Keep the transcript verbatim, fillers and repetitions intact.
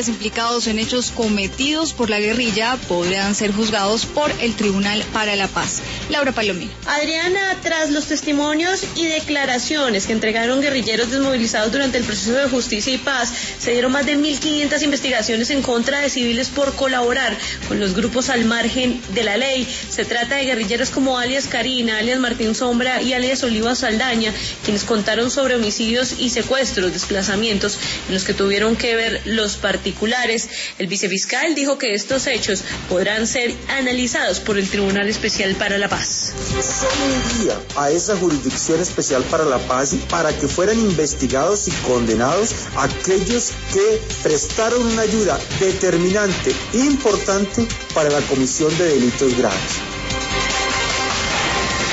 personas implicados en hechos cometidos por la guerrilla podrán ser juzgados por el Tribunal para la Paz. Laura Palomino. Adriana, tras los testimonios y declaraciones que entregaron guerrilleros desmovilizados durante el proceso de justicia y paz, se dieron más de mil quinientas investigaciones en contra de civiles por colaborar con los grupos al margen de la ley. Se trata de guerrilleros como alias Karina, alias Martín Sombra y alias Oliva Saldaña, quienes contaron sobre homicidios y secuestros, desplazamientos en los que tuvieron que ver los particulares. El vicefiscal dijo que estos hechos podrán ser analizados por el Tribunal Especial para la Paz. Solo un día a esa Jurisdicción Especial para la Paz para que fueran investigados y condenados aquellos que prestaron una ayuda determinante, importante para la comisión de delitos graves.